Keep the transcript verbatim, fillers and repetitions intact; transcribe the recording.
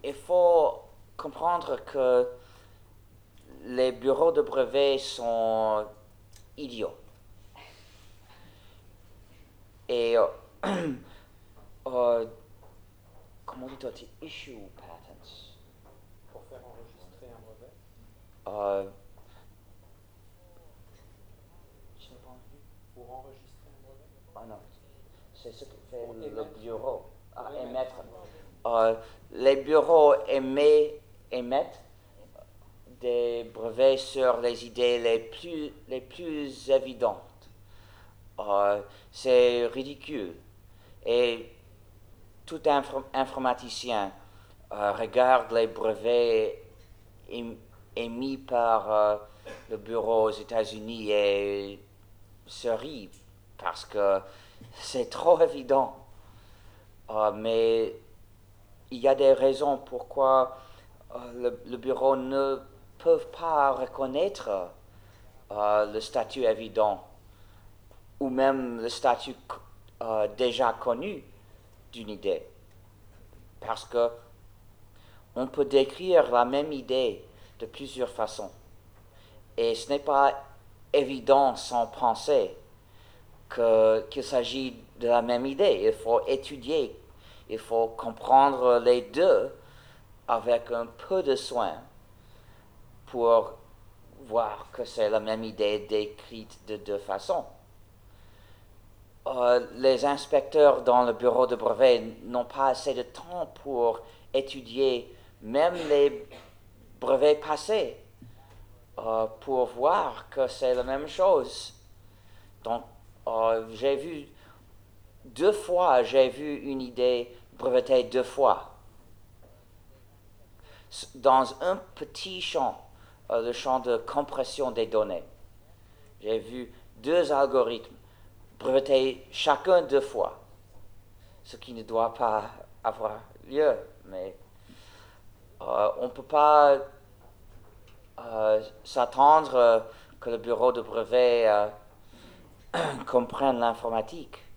il faut comprendre que les bureaux de brevets sont idiots. Et euh, euh, comment dit-on issue patents? Pour faire enregistrer un brevet. Euh, je n'ai pas entendu. Pour enregistrer un brevet. Ah non, c'est ce que fait Pour le émettre, bureau. pour Ah, émettre émettre. un brevet. Euh, les bureaux émet- émettent des brevets sur les idées les plus, les plus évidentes. Euh, c'est ridicule. Et tout inf- informaticien euh, regarde les brevets ém- émis par euh, le bureau aux États-Unis et se rit parce que c'est trop évident. Euh, mais il y a des raisons pourquoi euh, le, le bureau ne peut pas reconnaître euh, le statut évident ou même le statut euh, déjà connu d'une idée. Parce que on peut décrire la même idée de plusieurs façons. Et ce n'est pas évident sans penser que, qu'il s'agit de la même idée. Il faut étudier, il faut comprendre les deux avec un peu de soin pour voir que c'est la même idée décrite de deux façons. Euh, les inspecteurs dans le bureau de brevet n'ont pas assez de temps pour étudier même les brevets passés euh, pour voir que c'est la même chose. Donc, euh, j'ai vu deux fois, j'ai vu une idée brevetée deux fois dans un petit champ, euh, le champ de compression des données. J'ai vu deux algorithmes brevetés chacun deux fois, ce qui ne doit pas avoir lieu, mais euh, on ne peut pas euh, s'attendre euh, que le bureau de brevet euh, comprenne l'informatique.